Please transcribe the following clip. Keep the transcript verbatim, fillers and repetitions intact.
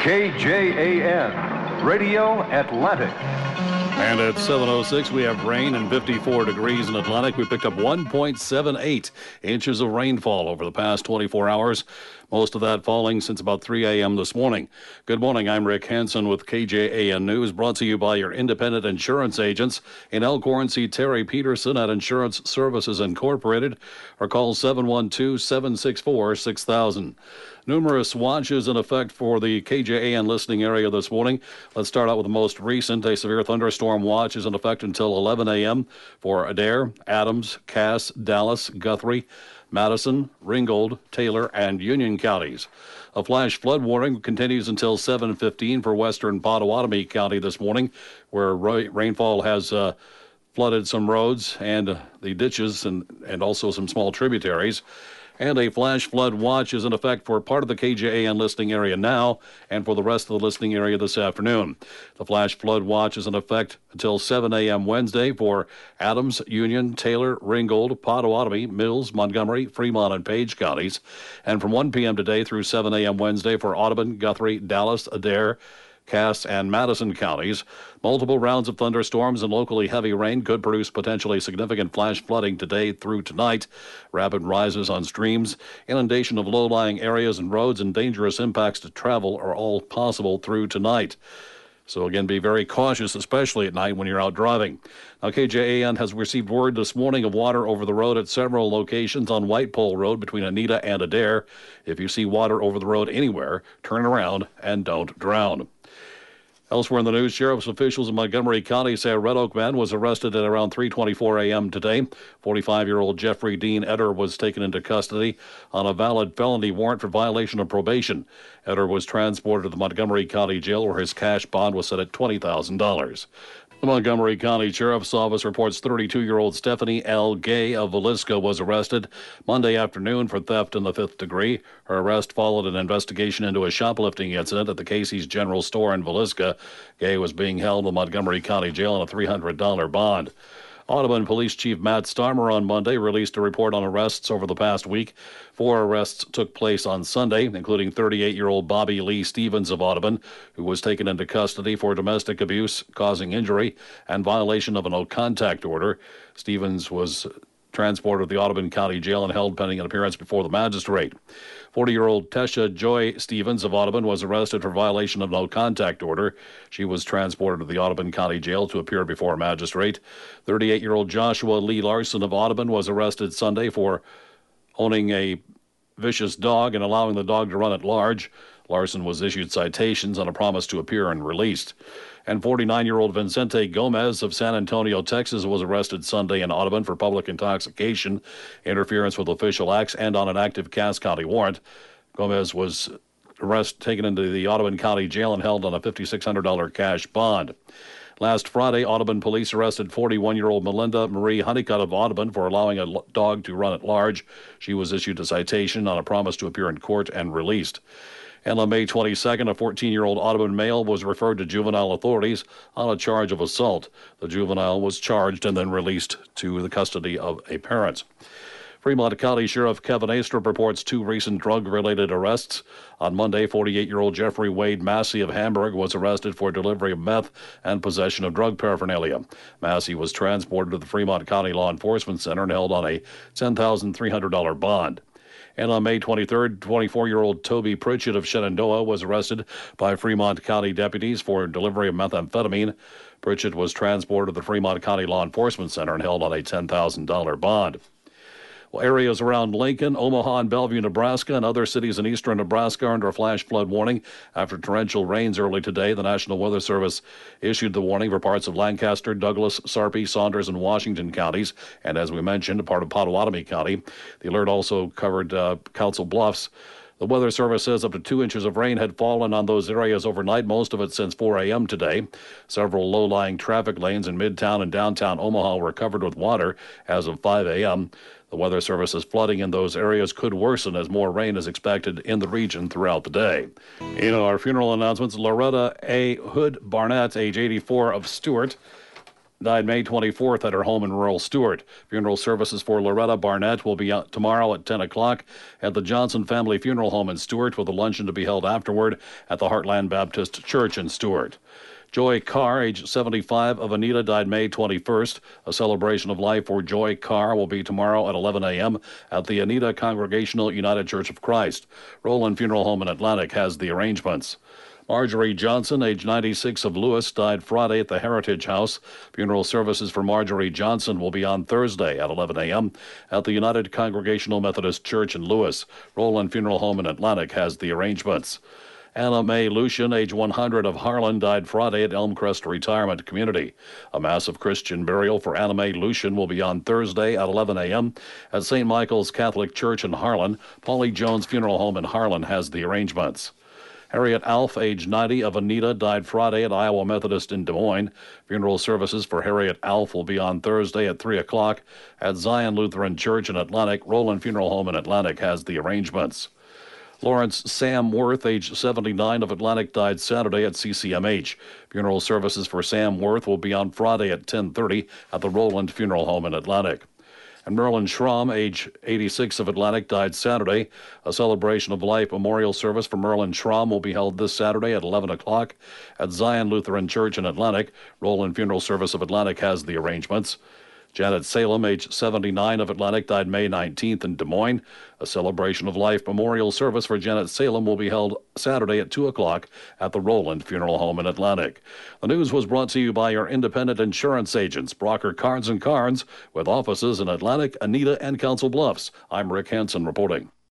K J A N, Radio Atlantic. And at seven oh six, we have rain and fifty-four degrees in Atlantic. We picked up one point seven eight inches of rainfall over the past twenty-four hours. Most of that falling since about three a.m. this morning. Good morning. I'm Rick Hansen with K J A N News, brought to you by your independent insurance agents in Elkhorn. See Terry Peterson at Insurance Services Incorporated or call seven one two, seven six four, six thousand. Numerous watches in effect for the K J A N listening area this morning. Let's start out with the most recent. A severe thunderstorm watch is in effect until eleven a.m. for Adair, Adams, Cass, Dallas, Guthrie, Madison, Ringgold, Taylor, and Union counties. A flash flood warning continues until seven fifteen for western Pottawatomie County this morning, where ra- rainfall has uh, flooded some roads and uh, the ditches and, and also some small tributaries. And a flash flood watch is in effect for part of the K J A N listening area now and for the rest of the listening area this afternoon. The flash flood watch is in effect until seven a.m. Wednesday for Adams, Union, Taylor, Ringgold, Pottawatomie, Mills, Montgomery, Fremont, and Page counties. And from one p.m. today through seven a.m. Wednesday for Audubon, Guthrie, Dallas, Adair, Cass, and Madison counties. Multiple rounds of thunderstorms and locally heavy rain could produce potentially significant flash flooding today through tonight. Rapid rises on streams, inundation of low-lying areas and roads, and dangerous impacts to travel are all possible through tonight. So again, be very cautious, especially at night when you're out driving. Now, K J A N has received word this morning of water over the road at several locations on White Pole Road between Anita and Adair. If you see water over the road anywhere, turn around and don't drown. Elsewhere in the news, sheriff's officials in Montgomery County say a Red Oak man was arrested at around three twenty-four a.m. today. forty-five-year-old Jeffrey Dean Eder was taken into custody on a valid felony warrant for violation of probation. Eder was transported to the Montgomery County Jail, where his cash bond was set at twenty thousand dollars. The Montgomery County Sheriff's Office reports thirty-two-year-old Stephanie L. Gay of Villisca was arrested Monday afternoon for theft in the fifth degree. Her arrest followed an investigation into a shoplifting incident at the Casey's General Store in Villisca. Gay was being held in the Montgomery County Jail on a three hundred dollars bond. Audubon Police Chief Matt Starmer on Monday released a report on arrests over the past week. Four arrests took place on Sunday, including thirty-eight-year-old Bobby Lee Stevens of Audubon, who was taken into custody for domestic abuse, causing injury, and violation of a no-contact order. Stevens was transported to the Audubon County Jail and held pending an appearance before the magistrate. forty-year-old Tesha Joy Stevens of Audubon was arrested for violation of no-contact order. She was transported to the Audubon County Jail to appear before a magistrate. thirty-eight-year-old Joshua Lee Larson of Audubon was arrested Sunday for owning a vicious dog and allowing the dog to run at large. Larson was issued citations on a promise to appear and released. And forty-nine-year-old Vincente Gomez of San Antonio, Texas, was arrested Sunday in Audubon for public intoxication, interference with official acts, and on an active Cass County warrant. Gomez was arrested, taken into the Audubon County Jail and held on a five thousand six hundred dollars cash bond. Last Friday, Audubon police arrested forty-one-year-old Melinda Marie Honeycutt of Audubon for allowing a dog to run at large. She was issued a citation on a promise to appear in court and released. And on May twenty-second, a fourteen-year-old Audubon male was referred to juvenile authorities on a charge of assault. The juvenile was charged and then released to the custody of a parent. Fremont County Sheriff Kevin Astrup reports two recent drug-related arrests. On Monday, forty-eight-year-old Jeffrey Wade Massey of Hamburg was arrested for delivery of meth and possession of drug paraphernalia. Massey was transported to the Fremont County Law Enforcement Center and held on a ten thousand three hundred dollars bond. And on May twenty-third, twenty-four-year-old Toby Pritchett of Shenandoah was arrested by Fremont County deputies for delivery of methamphetamine. Pritchett was transported to the Fremont County Law Enforcement Center and held on a ten thousand dollars bond. Well, areas around Lincoln, Omaha, and Bellevue, Nebraska, and other cities in eastern Nebraska are under a flash flood warning after torrential rains early today. The National Weather Service issued the warning for parts of Lancaster, Douglas, Sarpy, Saunders, and Washington counties, and as we mentioned, a part of Pottawatomie County. The alert also covered uh, Council Bluffs. The Weather Service says up to two inches of rain had fallen on those areas overnight, most of it since four a.m. today. Several low-lying traffic lanes in Midtown and downtown Omaha were covered with water as of five a.m. The Weather Service says flooding in those areas could worsen as more rain is expected in the region throughout the day. In our funeral announcements, Loretta A. Hood Barnett, age eighty-four, of Stewart, died May twenty-fourth at her home in rural Stewart. Funeral services for Loretta Barnett will be out tomorrow at ten o'clock at the Johnson Family Funeral Home in Stewart, with a luncheon to be held afterward at the Heartland Baptist Church in Stewart. Joy Carr, age seventy-five, of Anita, died May twenty-first. A celebration of life for Joy Carr will be tomorrow at eleven a.m. at the Anita Congregational United Church of Christ. Roland Funeral Home in Atlantic has the arrangements. Marjorie Johnson, age ninety-six, of Lewis, died Friday at the Heritage House. Funeral services for Marjorie Johnson will be on Thursday at eleven a.m. at the United Congregational Methodist Church in Lewis. Roland Funeral Home in Atlantic has the arrangements. Anna Mae Lucian, age one hundred, of Harlan, died Friday at Elmcrest Retirement Community. A massive Christian burial for Anna Mae Lucian will be on Thursday at eleven a.m. at Saint Michael's Catholic Church in Harlan. Polly Jones Funeral Home in Harlan has the arrangements. Harriet Alf, age ninety, of Anita, died Friday at Iowa Methodist in Des Moines. Funeral services for Harriet Alf will be on Thursday at three o'clock at Zion Lutheran Church in Atlantic. Roland Funeral Home in Atlantic has the arrangements. Lawrence Sam Worth, age seventy-nine, of Atlantic, died Saturday at C C M H. Funeral services for Sam Worth will be on Friday at ten thirty at the Roland Funeral Home in Atlantic. And Merlin Schramm, age eighty-six, of Atlantic, died Saturday. A celebration of life memorial service for Merlin Schramm will be held this Saturday at eleven o'clock at Zion Lutheran Church in Atlantic. Roland Funeral Service of Atlantic has the arrangements. Janet Salem, age seventy-nine, of Atlantic, died May nineteenth in Des Moines. A celebration of life memorial service for Janet Salem will be held Saturday at two o'clock at the Roland Funeral Home in Atlantic. The news was brought to you by your independent insurance agents, Brocker Carnes and Carnes, with offices in Atlantic, Anita, and Council Bluffs. I'm Rick Hansen reporting.